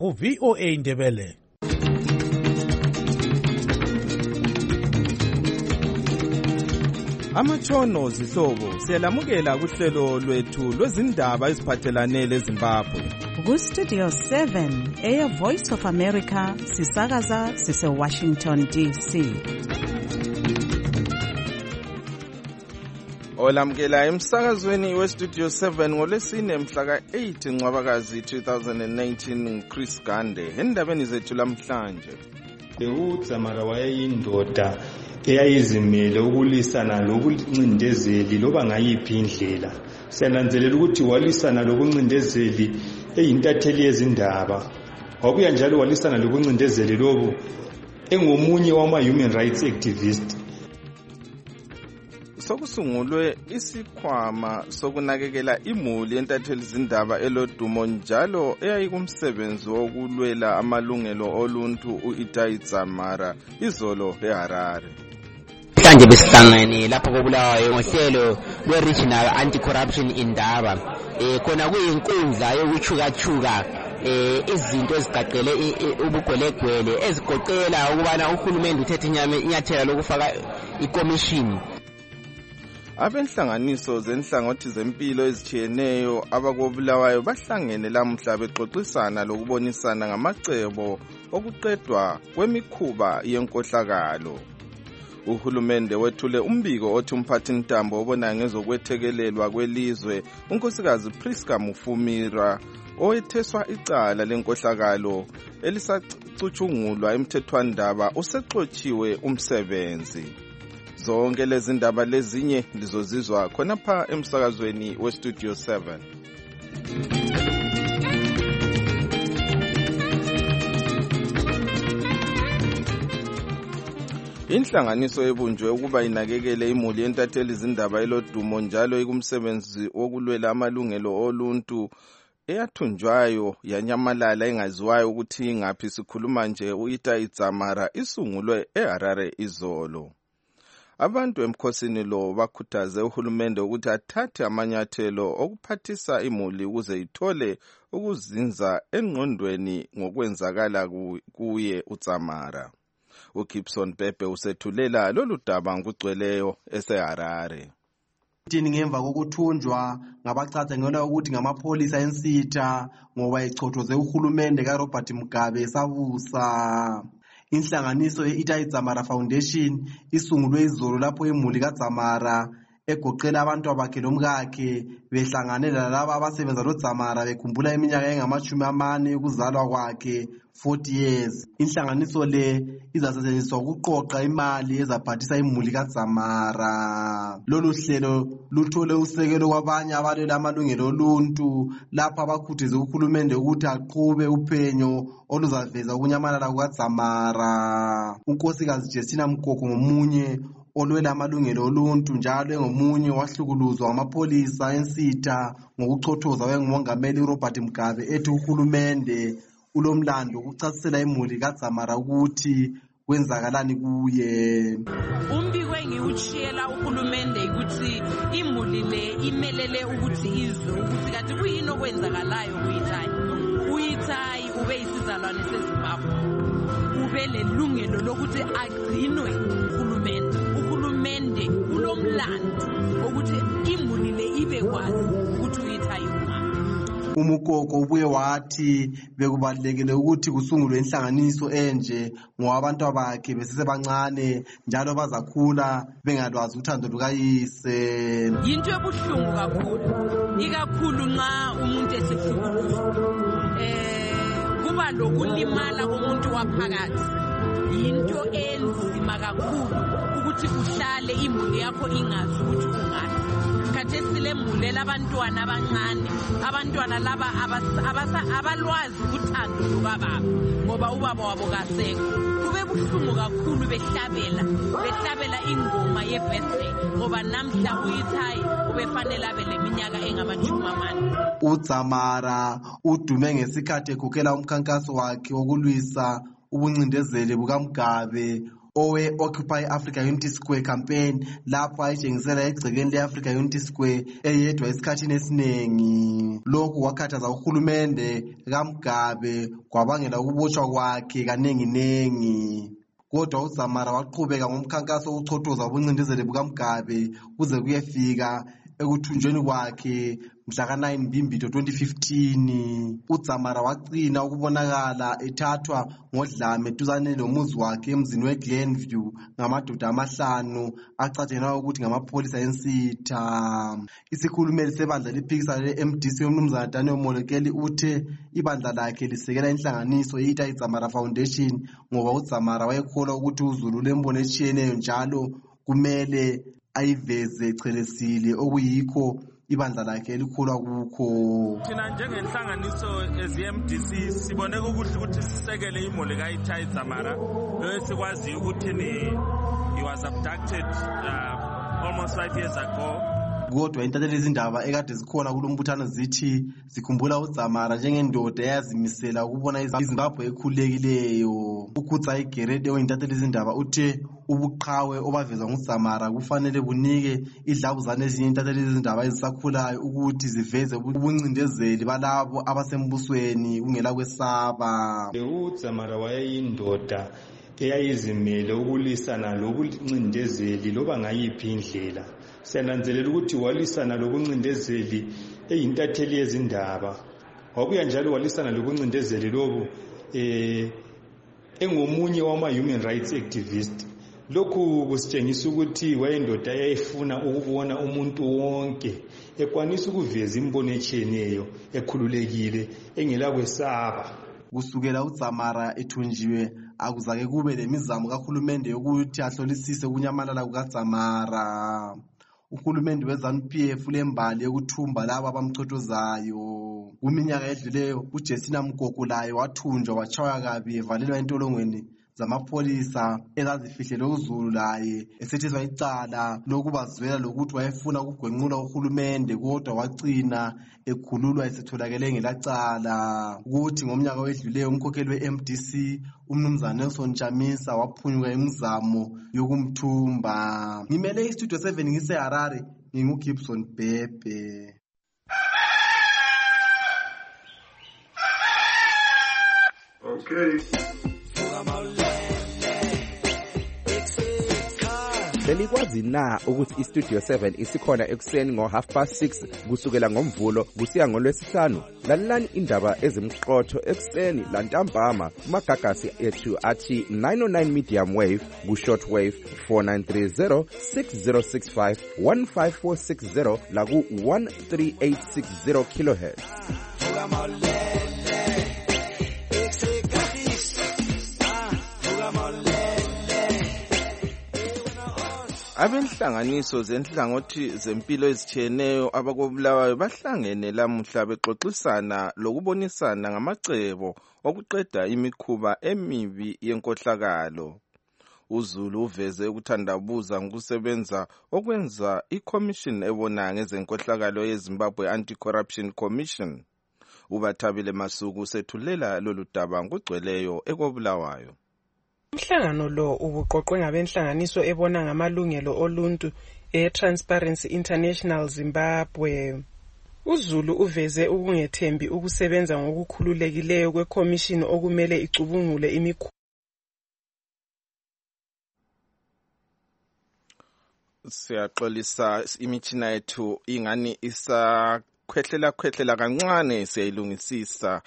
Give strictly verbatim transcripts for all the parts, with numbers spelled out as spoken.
U-V O A Ndebele. Amatshono zihlobo siyalamukela kuhlelo lwethu lwezindaba eziphathelane leZimbabwe. Ku-Studio seven, Air Voice of America, sisakaza sise-Washington D C. Olamukela emsakazweni we-Studio seven ngolwesine mhla ka-eight Ncwabakazi two thousand nineteen Chris Gande. Endabeni zethu lamhlanje. UDzamara wayeyindoda eyayizimele ukulwisana lokuncindezeli loba ngayiphi indlela. Siyananzelela ukuthi walisana lokuncindezeli eyintatheli yezindaba. Wabuya njalo walisana lokuncindezeli lobu engomunye wama-human rights activist. Sokusungulwe isikhwama sokunakekela imuli entatheli zindaba elodumo njalo eyayikumsebenzi wokulwela amalungelo oluntu u-Itai Dzamara izolo eHarare. Manje besihlangene lapho kobulawayo ngohlelo lwe-Regional Anti-Corruption Indaba. Eh khona kuyinkundla yokuchukachuka eh izinto ezigaqele ubugwelegwele ezigoqela ukubana uhulumende uthethe inyathela lokufaka ikomishini. Abenhlanganiso zenhlangothi zempilo ezitshiyeneyo abakobulawayo bahlangene lamhla bexoxisana lokubonisana ngamacebo okuqedwa kwemikhuba yenkohlakalo. Uhulumende wethule umbiko othi umphathintambo obona ngezokwethekelelwa kwelizwe unkosikazi Priska Mufumira owetheswa icala lenkohlakalo elisacutshungulwa emthethwandaba usexotshiwe umsebenzi. Zonke lezi ndaba lezinye lizozizwa khonapha emsakazweni we-Studio seven. Inhlanganiso ebunjwe ukuba inakekele imuli yentatheli zindaba elodumo njalo ikumsebenzi wokulwela amalungelo oluntu eyathunjwayo yanyamalala engaziwayo ukuthi ingaphi. Sikhuluma nje u-Itai Dzamara isungulwe eHarare izolo. Abantu emkhosini lo bakhuthaze uhulumende ukuthi athathe amanyathelo okuphathisa imuli ukuze ithole ukuzinza engqondweni ngokwenzakala kuye uDzamara. uGibson Bebe usethulela lolu daba ngugcweleyo eseHarare. Ngemva kokuthunjwa ngabacatha ngona ukuthi ngamapholisa ensitha ngoba echothoze uhulumende kaRobert Mugabe sabusa. Inhlanganiso ye-Itai Dzamara Foundation isungulwe izolo lapho imuli kaDzamara egoqela abantu abakhe lomkakhe behlanganela laba abasebenza loDzamara bekhumbula iminyaka engamashumi amane yokuzalwa kwakhe forty years. Inhlanganiso le izasetshenziswa ukuqoqa imali ezaphathisa imuli kaDzamara. Lolu hlelo luthole usekelo kwabanye abalwela amalungelo oluntu lapha abakhuthaze uhulumende ukuthi aqhube uphenyo oluzaveza ukunyamalala kukaDzamara. Unkosikazi Justina Mkoko ngomunye olwela amalungelo oluntu njalo engomunye wahlukuluzwa amapholisa ensitha ngokuchothoza wengumongameli uRobert Mugabe ethi uhulumende ulomlando ukuchasisela imuli kaDzamara ukuthi kwenzakalani kuye. Umbiko engiuchiyela uhulumende ukuthi imuli le imelele ukuthi izwe ukuthi kanti kuyini okwenzakalayo kuyiTai. uyiTai ube isizalwane seZimbabwe. Ube lelungelo lokuthi agcinwe uhulumende. Uhulumende ulomlando ukuthi imuli le ibe kwazi ukuthi uyiTai uma. Umukoko ubuye wathi bekubalekele ukuthi kusungulwe inhlanganiso enje ngoba abantu abakhe besesebancane njalo bazakhula bengalwazi uthando lukayise. Yinto ebuhlungu kakhulu, ikakhulu nxa umuntu esehlukuluzwa. Eh kuba lokulimala komuntu waphakathi. Yinto enzima kakhulu ukuthi uhlale imuli yakho ingazi ukuthi ungani. Khathesi lembulela abantwana abancane, abantwana laba abalwazi uthando lukababa ngoba ubaba wabo kasekho. Kube buhlungu kakhulu behlabela behlabela ingoma yebirthday ngoba namhla uyiTai ubefanele abe leminyaka engamashumi amane. uDzamara udume ngesikhathi ekhokela umkhankaso wakhe wokulwisa ubuncindezeli bukaMugabe owe Occupy Africa Unity Square campaign lapho ayitshengisela egcekeni le-Africa Unity Square eyedwa esikhathini esiningi. Lokhu kwakhathaza uhulumende kaMugabe kwabangela ukubotshwa kwakhe kanenginengi. Kodwa uZamara waqhubeka ngomkhankaso wokuchothoza ubuncindezeli bukaMugabe kuze kuyefika ekuthunjweni kwakhe mhla ka nine Mbimbito twenty fifteen. uZamara wagcina ukubonakala ethathwa ngodlame eduzane lomuzi wakhe emzini weGlenview ngamadoda amahlanu acatshengela ukuthi ngamapholisa ensitha. Isikhulumeli sebandla liphikisana le-M D C uMnumzana Daniel Molekeli uthe ibandla lakhe lisekela inhlanganiso ye-Itai Dzamara Foundation ngoba uZamara wayekholwa ukuthi uZulu lembono etshiyeneyo njalo kumele ayiveze chelesile okuyikho ibandla lakhe elikhulwa kukho. Thina njengenhlanganiso ezi-M D C sibone ukuthi ukuthi sisekele imoli kaItai Dzamara lo esikwazi ukuthi ni he was abducted uh, almost five years ago. Kodwa intatheli izindaba ekade zikhona kulombuthano zithi zikhumbula uZamara njengendoda eyazimisela ukubona iZimbabwe ekhululekileyo. uKhutsai Gerede oyintatheli izindaba uthe ubuqhawe obavezwa nguZamara kufanele bunike idlabuzane ezinye intatheli izindaba ezisakhulayo ukuthi ziveze ubuncindezeli balabo abasembusweni kungela kwesaba. uZamara wayeyindoda eyayizimele ukulisana lobuncindezeli loba ngayiphi indlela. Siyananzelela ukuthi walisana lobuncindezeli eyintatheli yezindaba. Wabuya njalo walisana lobuncindezeli lobu eh engomunye wama human rights activist. Lokhu kusitshengisa ukuthi wayindoda eyayifuna ukubona umuntu wonke ekwanisa ukuveza imbono etshiyeneyo ekhululekile engela kwesaba. Kusukela uZamara ethunjiwe akuzake kube lemizamo kahulumende yokuthi ahlolisise kunyamalala kukaZamara. Uhulumende we-ZANU P F lembali yokuthumba laba abamchothozayo. Kuminyaka edluleyo uJessina Mgogo laye wathunjwa wachaywa kabi evalelwa entolongweni zamapholisa ezazifihlele uZulu laye esethezwa icala lokubazwela lokuthi wayefuna ukugwenqula uhulumende kodwa wagcina ekhululwa esetholakele ngelacala. Ukuthi ngomnyaka wedluleyo umkhokheli we-M D C uMnumzana Nelson Chamisa waphunyuka imizamo yokumthumba. Ngimele iStudio seven ngise-Harare nginguGibson Bhebhe. Okay. Belikwazi na ukuthi iStudio seven isikhona ekuseni ngo half past six kusukela ngomvulo kusiya ngolwesihlanu? Lalelani indaba ezimqotho ekuseni lantambama kumagagasi ethu athi nine oh nine medium wave ku short wave four nine three zero six zero six five one five four six zero la ku one three eight six zero kilohertz. Abenhlanganiso zenhlangothi zempilo ezitshiyeneyo abakobulawayo bahlangene lamuhla bexoxisana lokubonisana ngamacebo okuqeda imikhuba emibi yenkohlakalo. uZulu uveze ukuthandabuza ngokusebenza okwenza iCommission ebona ngezenkohlakalo yeZimbabwe Anti-Corruption Commission. uBathabile Masuku sethulela lolu daba ngogcweleyo ekobulawayo. Umhlangano lo ubuqoqwe ngabenhlanganiso ebona ngamalungelo oluntu e-Transparency International Zimbabwe. uZulu uveze ukungethembi ukusebenza ngokukhululekileyo kweCommission okumele icubungule imikhuba. Siyaxolisa imithina yethu ingani isa khwehlela khwehlela kancane siyayilungisisa.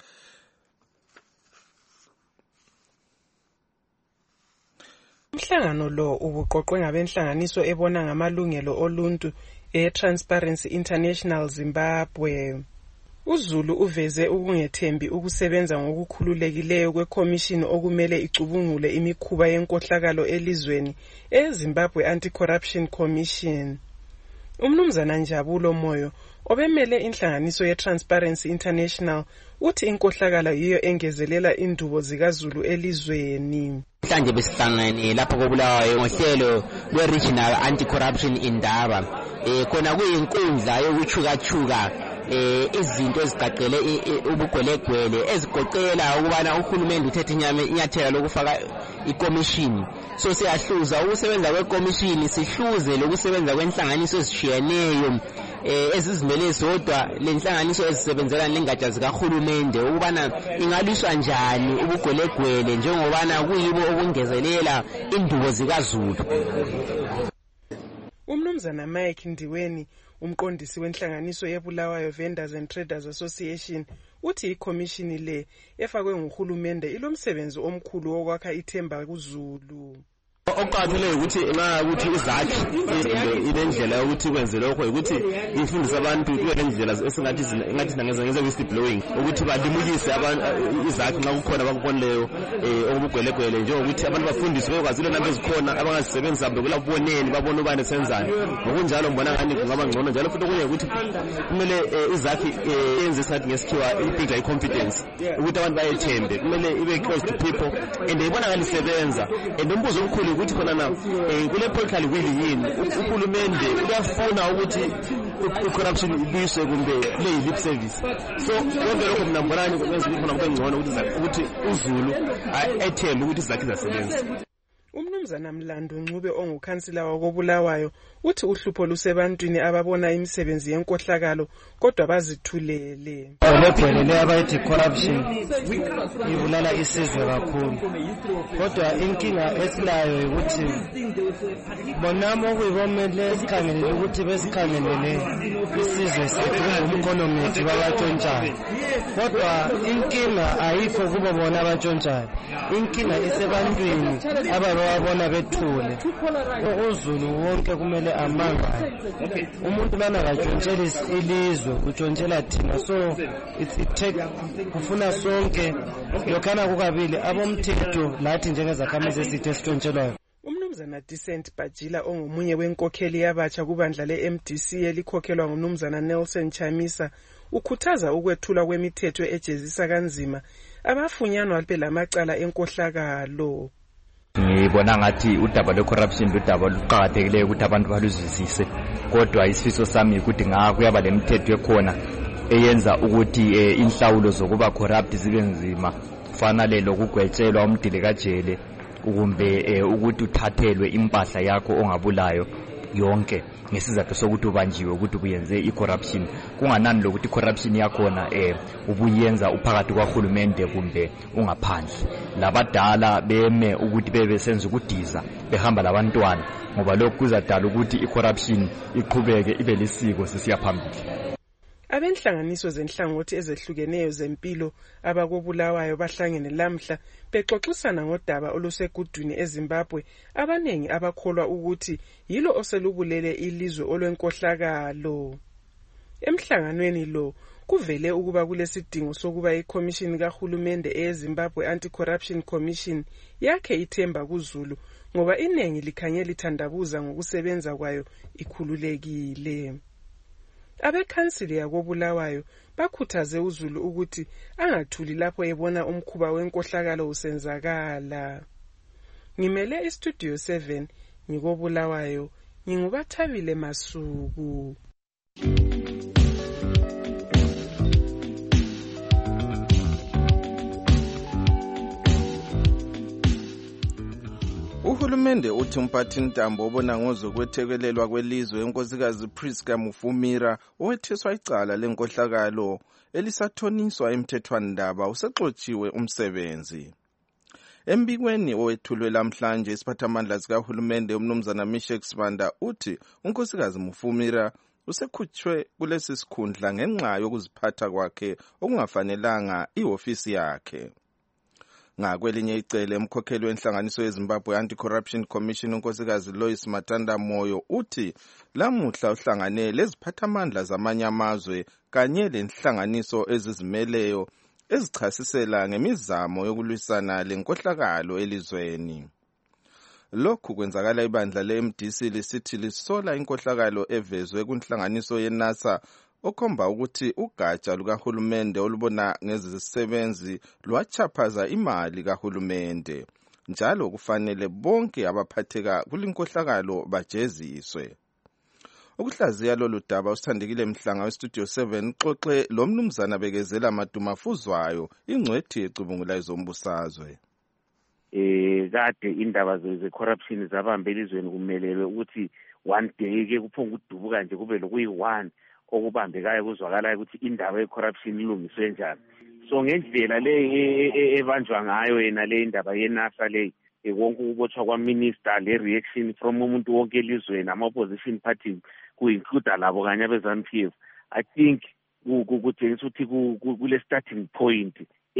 Umhlangano lo ubuqoqwe ngabenhlanganiso ebona ngamalungelo oluntu e-Transparency International Zimbabwe. uZulu uveze ukungethembi ukusebenza ngokukhululekileyo kweCommission okumele icubungule imikhuba yenkohlakalo elizweni eZimbabwe Anti-Corruption Commission. uMnumzana Njabulo Moyo obemele inhlanganiso ye-Transparency International uthi inkohlakalo yiyo engezelela indubo zikaZulu elizweni. Mhlanje besihlangene lapho kobulawayo ngohlelo lwe-Regional Anti-Corruption Indaba. Eh khona kuyinkundla yokuchukachuka eh izinto ezigaqele ubugwelegwele ezigoqela ukubana uhulumende uthethe inyathela lokufaka iCommission so siyahluza ukusebenza kwekomishini sihluze lokusebenza kwenhlanganiso ezishiyeneyo eh ezizimele zodwa lenhlanganiso ezisebenzela lengatsha zikahulumende ukubana ingaliswa njani ubugwelegwele njengobana kuyibo okungezelela indubo zikaZulu. Umnumzana Mike Ndiweni, umqondisi wenhlanganiso yeBulawayo Vendors and Traders Association, uthi ikhomishini le efakwe nguhulumende ilomsebenzi omkhulu wokwakha ithemba kuZulu. Okuqakathekile ukuthi nxa ukuthi izakhi ilendlela ukuthi kwenze lokho ukuthi ifundise abantu kube lendlela esingathi engathi sinangeza ngeze whistle blowing ukuthi balimukise abantu izakhi nxa kukhona abakubonileyo okubugwelegwele njengokuthi abantu bafundiswe bekwazile nambe zikhona abangazisebenza mbe kulaboneni babone ubani senzani ngokunjalo mbona ngani kungaba ngcono njalo futhi okunye ukuthi kumele izakhi yenze sathi ngesikhiwa ibigla confidence ukuthi abantu bayethembe kumele ibe close to people and ibona ngani sebenza and umbuzo omkhulu ukuthi khona na kule political will yini uhulumende uyafuna ukuthi i-corruption ibuyiswe kumbe le lip service so konke lokho mina mbonani kwenza ukuthi khona kube ngcono ukuthi uZulu ethembe ukuthi izakhi zasebenza. Umnumzana Mlando Ncube ongukhansila wakoBulawayo uthi uhlupho lusebantwini ababona imisebenzi yenkohlakalo kodwa bazithulele. Lebhelele abayithi corruption ibulala isizwe kakhulu. Kodwa inkinga esilayo ukuthi bonamo okuyibomele sikhangelele ukuthi besikhangelele isizwe sethu ngumkhonomethi babatshontshayo. Kodwa inkinga ayikho kubo bona abatshontshayo. Inkinga isebantwini ababa wabona bethule uZulu wonke kumele amangale umuntu lana katshontshela ilizwe utshontshela thina so it take kufuna sonke lokhana kukabili abomthetho lathi njengezakhamizi esithe sitshontshelwayo. Umnumzana Decent Bajila ongomunye wenkokheli yabatsha kubandla le-M D C elikhokhelwa ngumnumzana Nelson Chamisa ukhuthaza ukwethula kwemithetho ejezisa kanzima abafunyanwa belamacala enkohlakalo. Ngibona ngathi udaba lwe-corruption ludaba luqakathekileyo ukuthi abantu baluzwisise kodwa isifiso sami ukuthi ngakuyaba lemithetho ekhona eyenza ukuthi inhlawulo zokuba corrupt zibe nzima kufanele lokugwetshelwa umdili kajele kumbe ukuthi uthathelwe impahla yakho ongabulayo yonke ngesizathu sokuthi ubanjiwe ukuthi ubuyenze i-corruption kunganani lokuthi i-corruption yakhona eh ubuyenza uphakathi kwahulumende kumbe ungaphandle labadala beme ukuthi bebe senza ukudiza behamba labantwana ngoba lokhu kuzadala ukuthi i-corruption iqhubeke ibe lisiko sisiya phambili. Abenhlanganiso zenhlangothi ezehlukeneyo zempilo abakoBulawayo bahlangene lamhla bexoxisana ngodaba olusegudwini eZimbabwe abanengi abakholwa ukuthi yilo oselubulele ilizwe olwenkohlakalo. Emhlanganweni lo kuvele ukuba kulesidingo sokuba iCommission kaHulumende eZimbabwe Anti-Corruption Commission yakhe ithemba kuZulu ngoba inengi likhanye lithandabuza ngokusebenza kwayo ikhululekile. Abekhansili yakoBulawayo bakhuthaze uZulu ukuthi angathuli lapho ebona umkhuba wenkohlakalo usenzakala. Ngimele iStudio seven ngikoBulawayo ngingubathabile Masuku. Uhulumende uthi umphathintambo obona ngozokwethekelelwa kwelizwe unkosikazi Priska Mufumira owetheswa icala lenkohlakalo elisathoniswa emthethwandaba usexotshiwe umsebenzi. Embikweni owethulwe lamhlanje isiphathamandla sikahulumende umnumzana Mishek Sibanda uthi unkosikazi Mufumira usekhutshwe kulesi sikhundla ngenxa yokuziphatha kwakhe okungafanelanga ihofisi yakhe. Ngakwelinye icele umkhokheli wenhlanganiso yeZimbabwe Anti-Corruption Commission unkosikazi Lois Matanda Moyo uthi lamuhla uhlangane leziphathamandla zamanye amazwe kanye lenhlanganiso ezizimeleyo ezichasisela ngemizamo yokulwisana lenkohlakalo elizweni. Lokhu kwenzakala ibandla le-M D C lisithi lisola inkohlakalo evezwe kunhlanganiso ye-NASA okhomba ukuthi ugatsha lukahulumende olubona ngezisebenzi lwachaphaza imali kahulumende njalo kufanele bonke abaphatheka kulinkohlakalo bajeziswe. Ukuhlaziya lolu daba usithandekile Mhlanga weStudio seven xoxe lo mnumzana Bekezela Madumafuzwayo ingcwethi ecubungula izombusazwe. eh kade indaba ze-corruption zabambe elizweni kumelelwe ukuthi one day ke kuphonga udubuka nje kube lokuyi-one okubambekayo kuzwakalayo ukuthi indaba ye-corruption ilungiswe njani. So ngendlela le ebanjwa ngayo yena le indaba ye-NASA le wonke ukubotshwa kwaminister le reaction from umuntu wonke elizweni ama-opposition parties ku-include labo kanye abe-ZANU P F, I think kutshengisa ukuthi kule starting point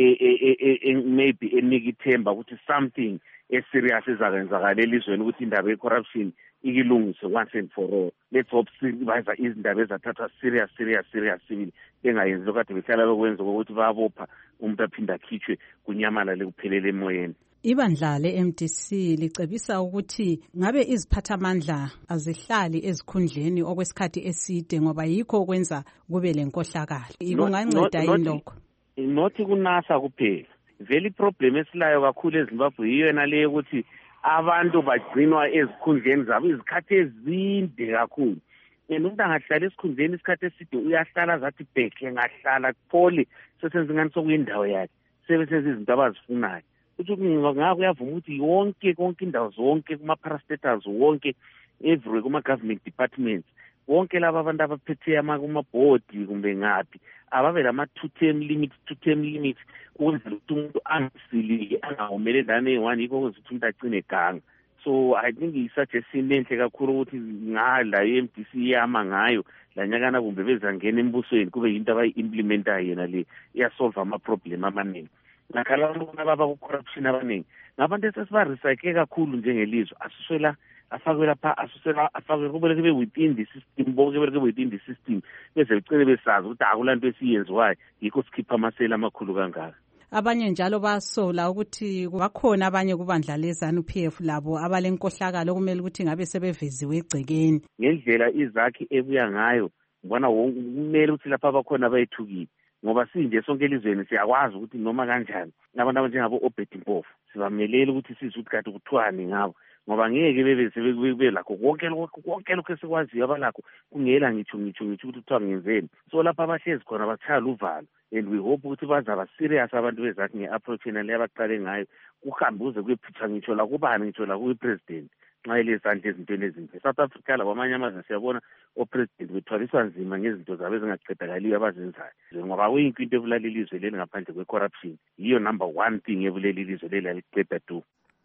maybe enika ithemba ukuthi something eserious ezakenzakala elizweni ukuthi indaba ye-corruption ikilungiswe once and for all. Let's hope baza izindaba ezathathwa serious serious serious sibili bengayenzi lokade behlala bekwenza ukuthi bayabopha umuntu aphinda akhitshwe kunyamalale kuphelele emoyeni. Ibandla le-M D C licebisa ukuthi ngabe iziphathamandla azihlali ezikhundleni okwesikhathi eside ngoba yikho okwenza kube lenkohlakalo. Kunganceda yini lokho? Nothi kunasa kuphela. Vele problem esilayo kakhulu eZimbabwe yiyo yena le ukuthi abantu bagcinwa ezikhundleni zabo izikhathi ezinde kakhulu. Umuntu angahlala esikhundleni isikhathi eside uyahlala zathi bheke ngahlala kuphole sesenza ingani sokuyindawo yakhe sebesenza izinto abazifunayo. Ukuthi ngakho uyavuma ukuthi yonke konke indawo zonke kuma-parastatals wonke everywhere kuma-government departments wonke laba abantu abaphethe kuma-bhodi kumbe ngaphi ababe lama-two term limits two term limits ukwenzela ukuthi umuntu angasiliki angawomelelani eyi-one yikho kwenza ukuthi umuntu agcine eganga. So I think i-suggestion enhle kakhulu ukuthi ngala i-M D C iyama ngayo lanyakana kumbe bezangena embusweni kube yinto abayi-implementayo yena le iyasolve ama-problem amaningi. Nakhala abantu ababa ku-corruption abaningi ngabantu esesibarecycle kakhulu njengelizwe asusela afakwe lapha asusela afakwe kubeleke be-within the system bonke beleke within the system beze becele besazi ukuthi akulanto esiyenziwayo yikho sikhipha amasela amakhulu kangaka. Abanye njalo basola ukuthi bakhona abanye kubandla le-ZANU P F labo abalenkohlakalo kumele ukuthi ngabe sebeveziwe egcekeni. Ngendlela izakhi ebuya ngayo ngibona kumele ukuthi lapha abakhona bayethukile ngoba sinje sonke elizweni siyakwazi ukuthi noma kanjani abantu abanjengabo Obed Mpofu sibamelele ukuthi sizwe ukuthi kade kuthiwani ngabo ngoba ngeke bebe sebebe lakho konke konke lokho esikwaziyo abalakho kungela ngitsho ngitsho ngitsho ukuthi kuthiwa ngenzeni. So lapha abahlezi khona bathayala uvalo and we hope ukuthi bazaba serious abantu bezakhe nge-approach yena le abaqale ngayo kuhambe uze kuyephutha ngitsho la kubani ngitsho la kuyi-president nxa elezandla ezintweni ezinhle. South Africa labo amanye amazwe siyabona o-president bethwaliswa nzima ngezinto zabo ezingaqedakaliyo abazenzayo ngoba kuyinto into ebulala ilizwe leli ngaphandle kwe-corruption yiyo number one thing ebulala ilizwe leli aliqeda tu.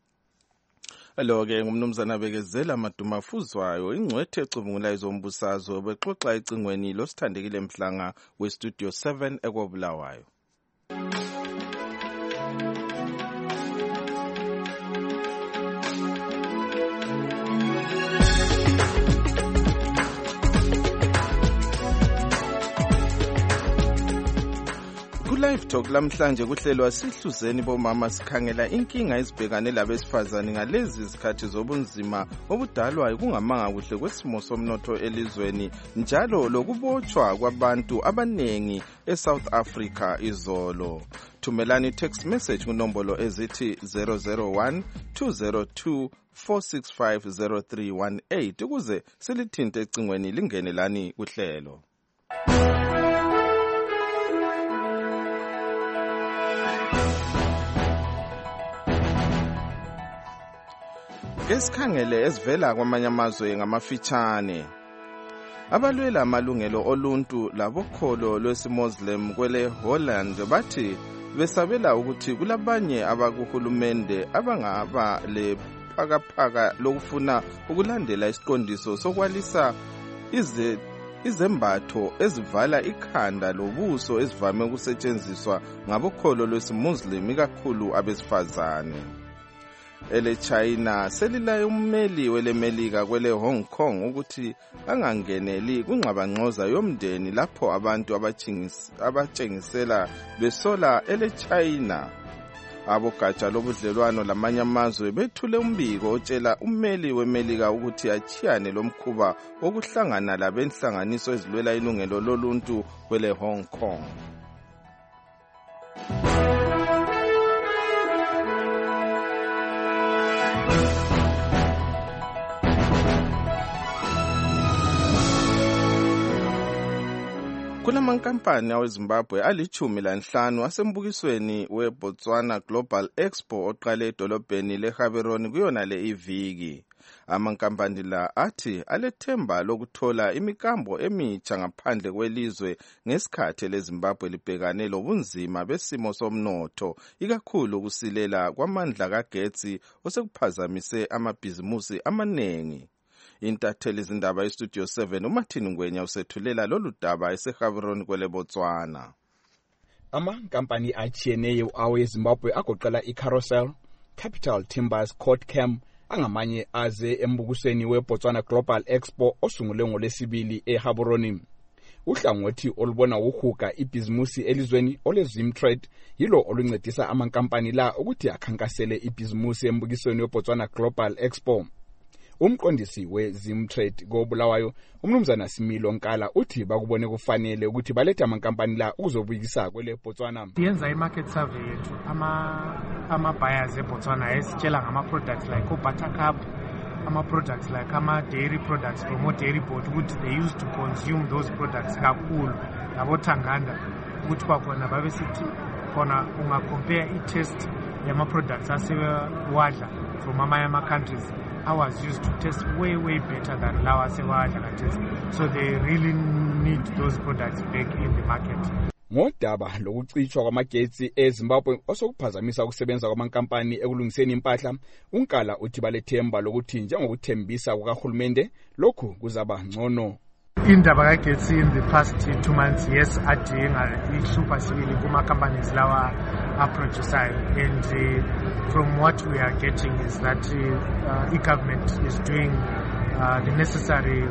Lo-ke ngumnumzana Bekezela Madumafuzwayo ingcwethe ecubungula izombusazwe bexoxa ecingweni losithandekile Mhlanga we-Studio seven ekobulawayo. Live Talk lamhlanje kuhlelwa sihluzeni bomama sikhangela inkinga ezibhekane labesifazane ngalezi zikhathi zobunzima obudalwa kungamanga kuhle kwesimo somnotho elizweni njalo lokubotshwa kwabantu abanengi eSouth Africa izolo. Thumelani text message kunombolo ezithi zero zero one two zero two four six five zero three one eight ukuze silithinte ecingweni lingenelani kuhlelo. Esikhangele ezivela kwamanye amazwe ngamafitshane. Abalwela amalungelo oluntu labokholo lwesimuslim kwele Holland bathi besabela ukuthi kulabanye abakuhulumende abangaba le phakaphaka lokufuna ukulandela isiqondiso sokwalisa ize izembatho ezivala ikhanda lobuso ezivame ukusetshenziswa ngabokholo lwesimuslim ikakhulu abesifazane. Ele China selilaye ummeli wele Melika kwele Hong Kong ukuthi angangeneli kungxabangxoza yomndeni lapho abantu abatshengisela besola ele China. Abogatsha lobudlelwano lamanye amazwe bethule umbiko otshela ummeli weMelika ukuthi achiyane lomkhuba wokuhlangana labenhlanganiso ezilwela ilungelo loluntu kwele Hong Kong. amankampani aweZimbabwe alichumi lanhlanu asembukisweni weBotswana Global Expo oqale edolobheni leGaborone kuyona le iviki. Amankampani la athi alethemba lokuthola imikambo emitsha ngaphandle kwelizwe ngesikhathi leZimbabwe libhekane lobunzima besimo somnotho, ikakhulu ukusilela kwamandla kagetsi osekuphazamise amabhizimusi amaningi. Intatheli izindaba yeStudio seven uMartin Ngwenya usethulela lolu daba eseGaborone kwele Botswana. Amankampani achiyeneyo aweZimbabwe agoqela iCarousel, Capital Timbers, Cotcam angamanye aze embukisweni weBotswana Global Expo osungulwe ngolesibili eGaborone. Uhlangothi olubona uhuga ibhizimusi elizweni oleZimtrade yilo oluncedisa amankampani la ukuthi akhankasele ibhizimusi embukisweni weBotswana Global Expo. Umqondisi weZimtrade koBulawayo umnumzana Similo Nkala uthi bakubone kufanele ukuthi balethe amankampani la ukuzobukisa kwele Botswana. Yenza imarket survey yethu ama ama buyers eBotswana esitshela ngama products like Buttercup, ama products like ama dairy products from dairy board ukuthi they used to consume those products kakhulu labo Tanganda ukuthi kwakhona babe sithi khona unga compare I taste yama products asewadla from ama countries. I was used to taste way way better than lawa sewadla taste, so they really need those products back in the market. Ngodaba lokucitshwa kwamagetsi eZimbabwe osokuphazamisa ukusebenza kwamankampani ekulungiseni impahla, uNkala uthi balethemba lokuthi njengokuthembisa kukaHulumende lokhu kuzaba ngcono. Indaba kagetsi in the past two months, yes, adinga ihlupha sibili kuma companies lawa producer, and uh, from what we are getting is that uh, e-government is doing uh, the necessary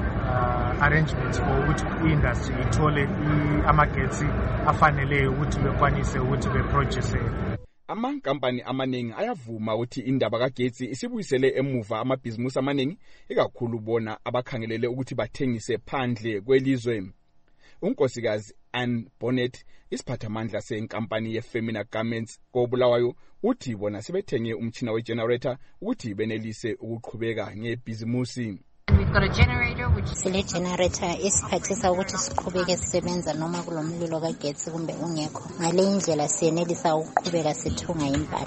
uh, arrangements for which industry ithole amagetsi afanele ukuthi bekwanise ukuthi beproduce. Amankampani amaningi ayavuma ukuthi indaba kagetsi isibuyisele emuva amabhizimusi amaningi ikakhulu bona abakhangelele ukuthi bathengise phandle kwelizwe. Unkosikazi Ann Bonnet isiphathamandla senkampani yeFemina Garments koBulawayo uthi bona sebethenge umtshina wegenerator ukuthi benelise ukuqhubeka ngebhizimusi. We've got a generator which sile generator esiphathisa ukuthi siqhubeke sisebenza noma kulomlilo kagetsi kumbe ungekho. Ngale indlela siyenelisa ukuqhubeka sithunga impahla.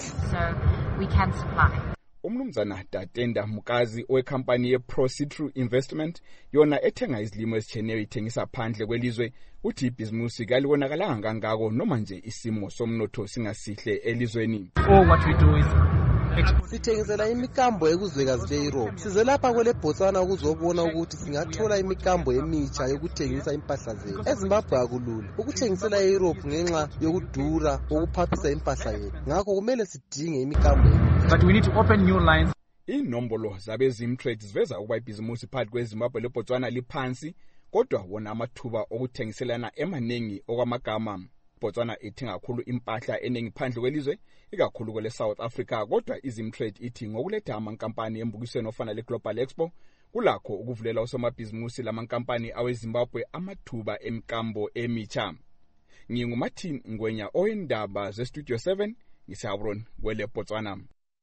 So we can supply. Umnumzana Datenda Mukazi wekampani yeProcitru Investment yona ethenga izilimo ezicheneyo ithengisa phandle kwelizwe uthi ibhizimusi kalibonakala kangako noma nje isimo somnotho singasihle elizweni. Oh, what we do is sithengisela imikambo ekuzwekazi leEurope. Size lapha kwele Botswana ukuzobona ukuthi singathola imikambo emitsha yokuthengisa impahla zethu. eZimbabwe akulula ukuthengisela eEurope ngenxa yokudura ukuphaphisa impahla yethu. Ngakho kumele sidinge imikambo emitsha. But we need to open new lines. Inombolo zabeZimtrade ziveza ukuba ibhizimusi phakathi kweZimbabwe leBotswana liphansi, kodwa wona amathuba okuthengiselana emaningi okwamagama. Botswana ithenga kakhulu impahla eningi phandle kwelizwe, ikakhulu kwele South Africa, kodwa iZimtrade ithi ngokuletha amankampani embukisweni ofana leGlobal Expo kulakho ukuvulela usomabhizimusi lamankampani aweZimbabwe amathuba emkambo emitsha. NginguMartin Ngwenya oyindaba zeStudio seven ngiseGaborone kwele Botswana.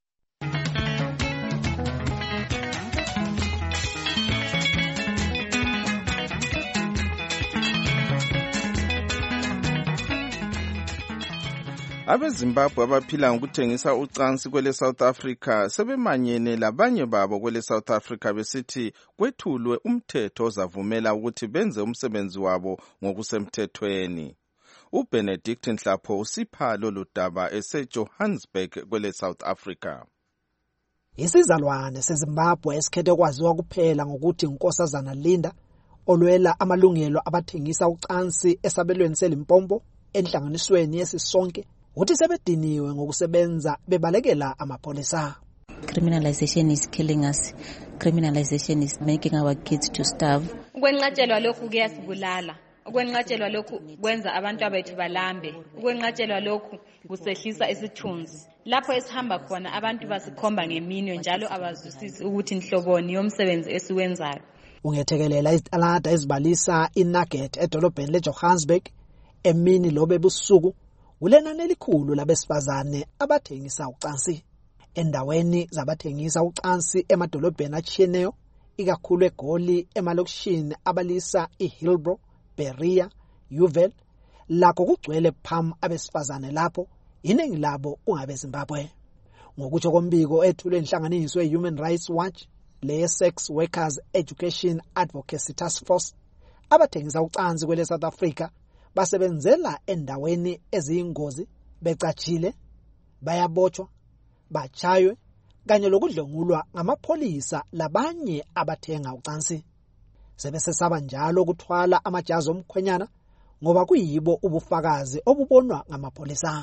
AbeZimbabwe abaphila ngokuthengisa ucansi kwele South Africa sebemanyene labanye babo kwele South Africa besithi kwethulwe umthetho ozavumela ukuthi benze umsebenzi wabo ngokusemthethweni. uBenedict Nhlapho usipha lolu daba eseJohannesburg kwele South Africa. Isizalwane seZimbabwe esikhethe kwaziwa kuphela ngokuthi inkosazana Linda olwela amalungelo abathengisa ucansi esabelweni seLimpopo enhlanganisweni yesisonke uthi sebediniwe ngokusebenza bebalekela amapholisa. Criminalization is killing us. Criminalization is making our kids to starve. Ukwenqatshelwa lokhu kuyasibulala. Ukwenqatshelwa lokhu kwenza abantu abethu balambe. Ukwenqatshelwa lokhu kusehlisa isithunzi. Lapho esihamba khona abantu basikhomba ngeminwe njalo abazwisisi ukuthi inhloboni yomsebenzi esiwenzayo. Ungethekelela izitalada ezibalisa iNugget edolobheni leJohannesburg emini lobe busuku ulenani elikhulu labesifazane abathengisa ucansi. Endaweni zabathengisa ucansi emadolobheni achiyeneyo ikakhulu eGoli emalokishini abalisa iHillbrow, Berea, Yuvel lakho kugcwele pham abesifazane lapho iningi labo ungabe Zimbabwe. Ngokutsho kombiko ethulwe inhlanganiso ye-Human Rights Watch le Sex Workers Education Advocacy Task Force, abathengisa ucansi kwele South Africa basebenzela endaweni eziyingozi, becatshile, bayabotshwa, bachaywe kanye lokudlengulwa ngamapholisa labanye abathenga ucansi. Sebese saba njalo ukuthwala amajazi omkhwenyana ngoba kuyibo ubufakazi obubonwa ngamapholisa.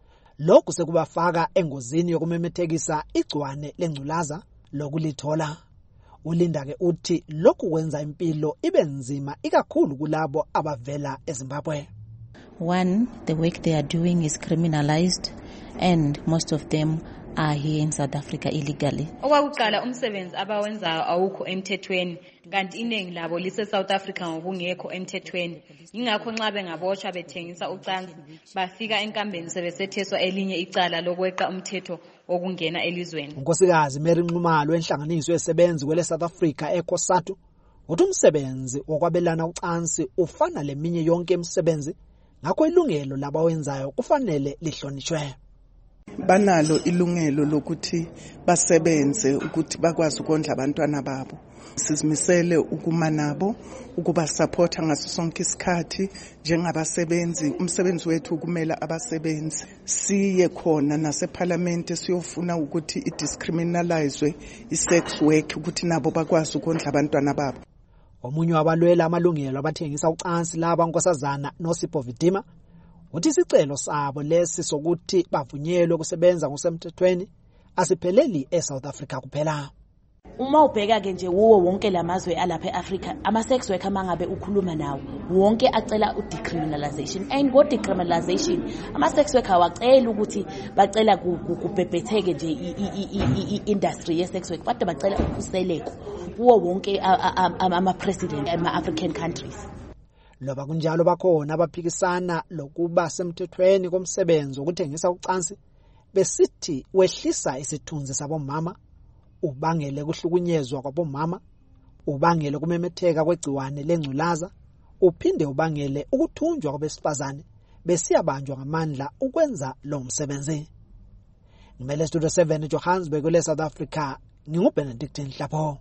Lokhu sekubafaka engozini yokumemethekisa igcwane lengculaza lokulithola. Ulinda ke uthi lokhu kwenza impilo ibe nzima ikakhulu kulabo abavela eZimbabwe. One, the work they are doing is criminalized and most of them are here in South Africa illegally. Okwakuqala umsebenzi abawenzayo awukho emthethweni kanti iningi labo lise South Africa ngokungekho emthethweni. Ingakho nxa bengaboshwa bethengisa ucansi bafika enkambeni sebesetheswa elinye icala lokweqa umthetho okungena elizweni. Unkosikazi Mary Nxumalo enhlanganiso yesebenzi kwele South Africa eCOSATU uthi umsebenzi wokwabelana ucansi ufana leminye yonke imisebenzi ngakho ilungelo labawenzayo kufanele lihlonishwe. Banalo ilungelo lokuthi basebenze ukuthi bakwazi ukondla abantwana babo. Sizimisele ukuma nabo ukuba supporta ngaso sonke isikhathi njengabasebenzi. Umsebenzi wethu kumela abasebenzi siye khona naseParliament siyofuna ukuthi idiscriminalizwe isex work ukuthi nabo bakwazi ukondla abantwana babo. Omunye wabalwela amalungelo abathengisa ucansi laba nkosazana noSipho Vidima uthi isicelo sabo lesi sokuthi bavunyelwe ukusebenza ngosemthethweni asipheleli eSouth Africa kuphela. Uma ubheka ke nje uwo wonke lamazwe alapha eAfrica ama sex worker mangabe ukhuluma nawo wonke acela udecriminalization and go decriminalization ama sex worker wacela ukuthi bacela kubhebhetheke nje i-industry ye sex work kodwa bacela ukhuseleko uwo wonke ama president ama African countries. Loba kunjalo bakhona abaphikisana lokuba semthethweni komsebenzi wokuthengisa ucansi besithi wehlisa isithunzi sabomama, ubangele kuhlukunyezwa kwabomama, ubangele kumemetheka kwegciwane lengculaza, uphinde ubangele ukuthunjwa kwabesifazane besiyabanjwa ngamandla ukwenza lo msebenzi. Ngimele Studio seven eJohannesburg le South Africa, nginguBenedict Nhlapho.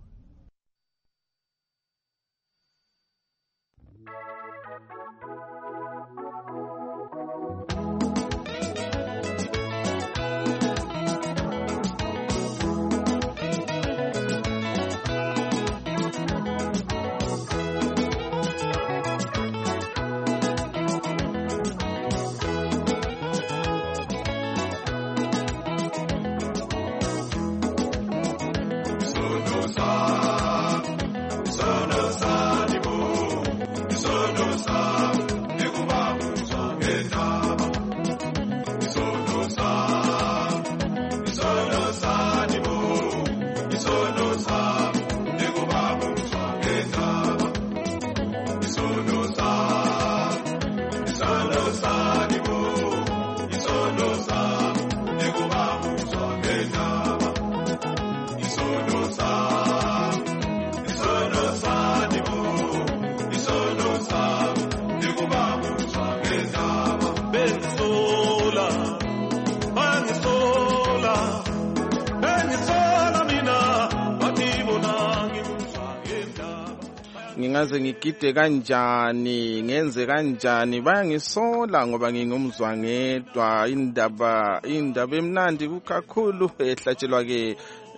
Ngingaze ngigide kanjani ngenze kanjani bayangisola ngoba ngingumzwangedwa indaba indaba emnandi kukakhulu ehlatshelwa ke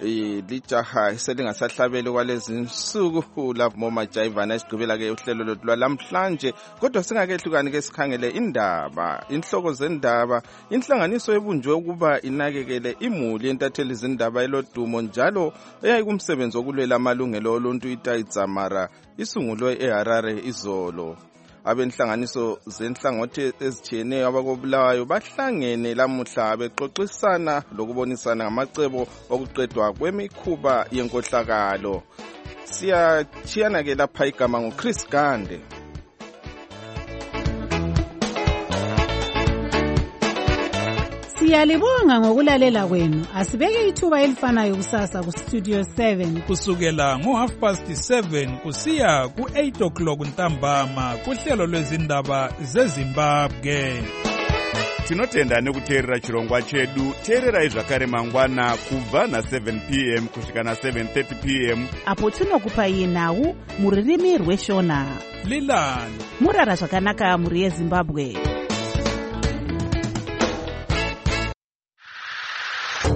lijaha selingasahlabele kwalezi insuku love mama Jaivana esigqibela ke uhlelo lothu lwalamhlanje kodwa singakehlukani ke sikhangele indaba inhloko zendaba inhlanganiso ebunjwe ukuba inakekele imuli entatheli zindaba elodumo njalo eyayikumsebenzi wokulwela amalungelo oluntu iTaitsamara isungulwe eHarare izolo. Abenhlanganiso zenhlangothi ezitshiyeneyo abakobulawayo bahlangene lamuhla bexoxisana lokubonisana ngamacebo okuqedwa kwemikhuba yenkohlakalo. Siyachiyana ke lapha igama ngoChris Gande. Siyalibonga ngokulalela kwenu. Asibeke ithuba elifanayo kusasa ku Studio seven kusukela ngo half past seven kusiya ku eight o'clock ntambama kuhlelo lwezindaba zeZimbabwe. Tinotenda nekuteerera chirongwa chedu. Teererai zvakare mangwana kubva na seven p m kusvika na seven thirty p m apo tinokupai nhau muririmi rweshona. Lilani murara zvakanaka muri yeZimbabwe.